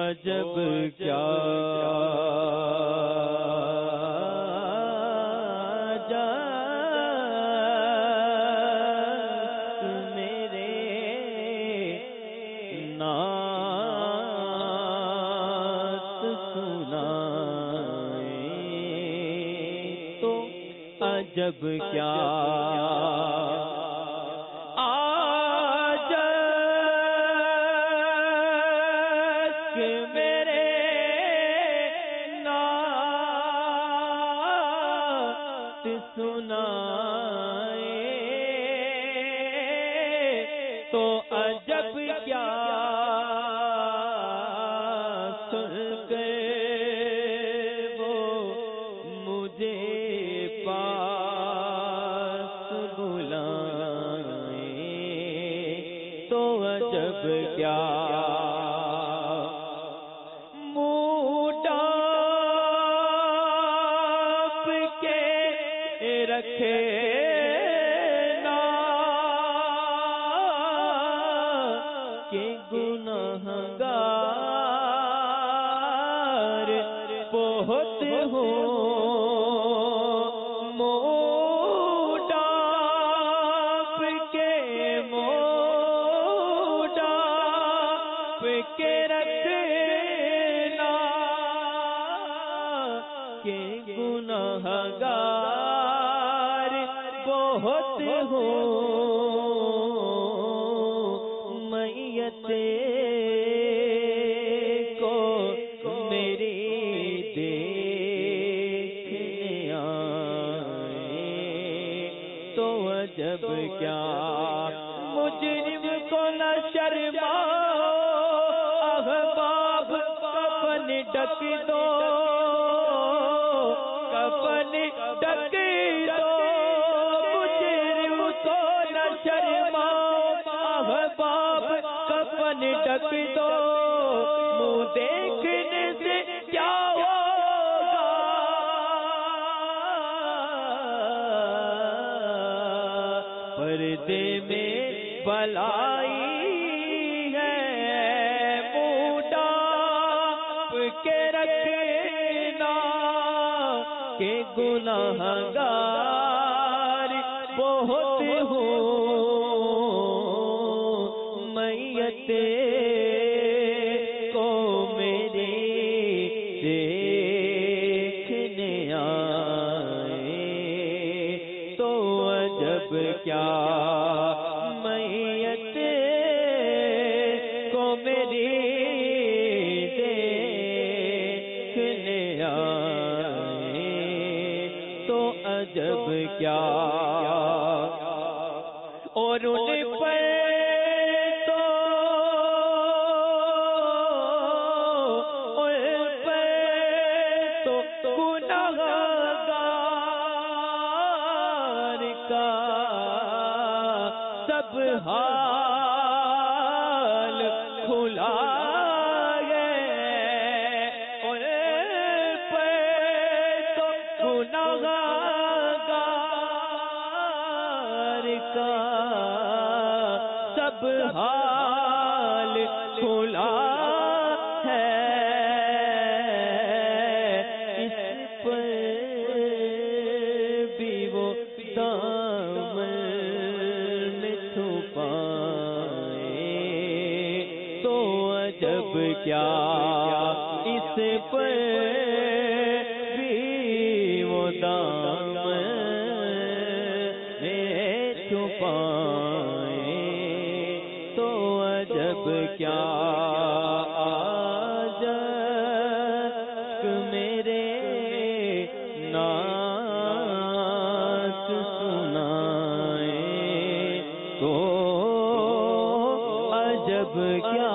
عجب کیا عجب کیا آج کہ میرے نعت سنائے تو عجب کیا سن کے وہ مجھے تو عجب کیا منہ ڈانپ کے رکھے نا کہ گنہگار بہت ہوں کے رکھنا کہ گنہگار بہت ہو میت کو میری دیکھنے آئے تو عجب کیا مجرم کو نہ شرماؤ احباب کفن ڈھک دو کفن ڈھک دو مجرم کو نہ شرماؤ احباب کفن ڈھک دو منہ دیکھنے سے کیا ہوگا پردے میں بلائی کے رکھنا کہ گنہگار بہت ہو میت کو میری دیکھنے آئے تو عجب کیا میت کو میری تو عجب کیا اور ان پر تو گنہگار کا سب حال کھلا سب حال کھلا ہے اس پر بھی وہ دامن چھپائے تو عجب کیا اس پر بھی وہ دامن چھپائے تو عجب کیا آج میرے نعت سنائے تو عجب کیا